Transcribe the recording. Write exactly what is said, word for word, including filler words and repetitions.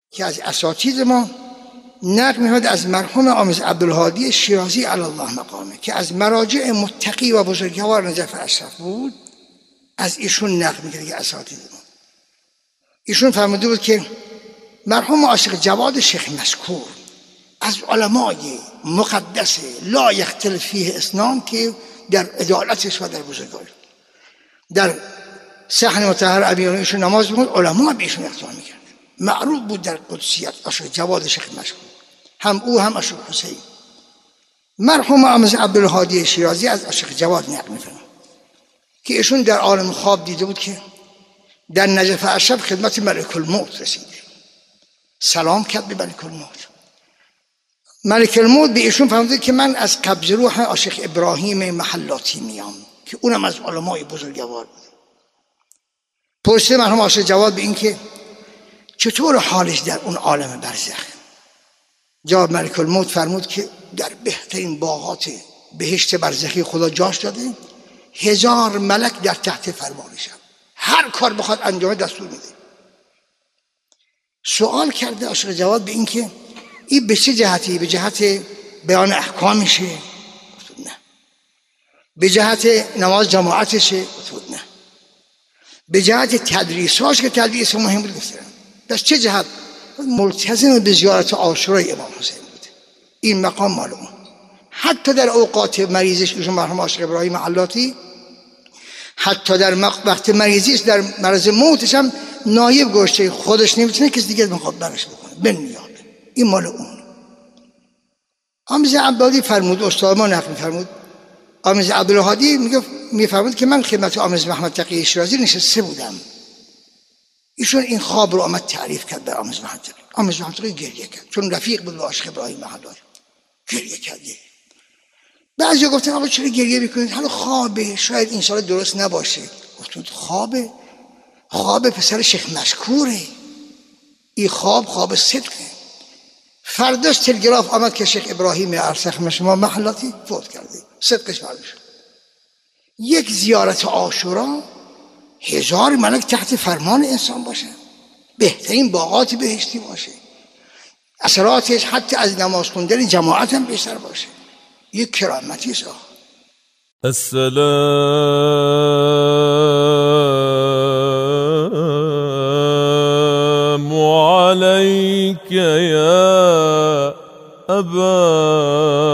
که از اساتید ما نقل می‌کند از مرحوم آموز عبدالهادی شیرازی علی الله مقامه که از مراجع متقی و بزرگوار نجف اشرف بود. از ایشون نقل می‌کنه که اساتید ما ایشون فرموده بود که مرحوم عاشق جواد شیخ مشکور از علمای مقدس لا یختلف فیه اثنان که در عدالتش و در بزرگواری در صحن مطهر ابیانیشون نماز بود، علما به ایشون احترام می‌کرد. معروف بود در قدسیت عاشق جواد شیخ مشکور، هم او هم عاشق حسین. مرحوم آموز عبدالهادی شیرازی از عاشق جواد نقل می‌کنه که ایشون در عالم خواب دیده بود که در نجف اشرف خدمت ملک الموت رسیده، سلام کرد به ملک الموت. ملک الموت به ایشون فرموده که من از قبض روح عاشق ابراهیم محلاتی میام که اونم از علمای بزرگوار بود. پرسید مرحوم عاشق جواد به این که چطور حالش در اون عالم برزخ؟ جواب ملک الموت فرمود که در بهترین باغات بهشت برزخی خدا جاش داده، هزار ملک در تحت فرمانشن، هر کار بخواد انجام دستور میده. سوال کرده عاشق جواد به این که این به چه جهتی؟ به جهت بیان احکامشه؟ گفت نه. به جهت نماز جماعتشه؟ گفت نه. به جهت تدریساش که تدریس مهم بود؟ گفت نه. پس چه جهت؟ ملتزم به زیارت عاشورای امام حسین بود. این مقام مال اون. حتی در اوقات مریضش ایشون مرحوم عاشق ابراهیم محلاتی حتی در وقت مریضیش در مرض موتش هم نایب گوشته خودش نمیتونه کسی دیگه مقابلش بکنه، بن نیابه. این مال اون. آموز عبدالهادی فرمود، استاد ما نقل فرمود، آموز عبدالهادی میگه میفرمود که من خدمت آموز محمد تقی شیرازی نشسته بودم، ایشون این خواب رو آمد تعریف کرد بر آموز محمد تقی. آموز محمد تقی گریه کرد چون رفیق بود با عاشق ابراهیم محلاتی، گریه کرد. بعضی گفتن آقا چرا گریه میکنید؟ حالا خوابه، شاید این شاءالله درست نباشه. گفتم خوابه؟ خواب پسر شیخ مشکوره، این خواب خواب صدقه. فرداش تلگراف آمد که شیخ ابراهیم ارسخ شما محلاتی فوت کرده، صدقش معلوم شد. یک زیارت عاشورا هزار ملک تحت فرمان انسان باشه، بهترین باغات بهشتی باشه، اثراتش حتی از نماز خوندن جماعت هم بیشتر باشه، یک کرامتی است. السلام عليك يا أبا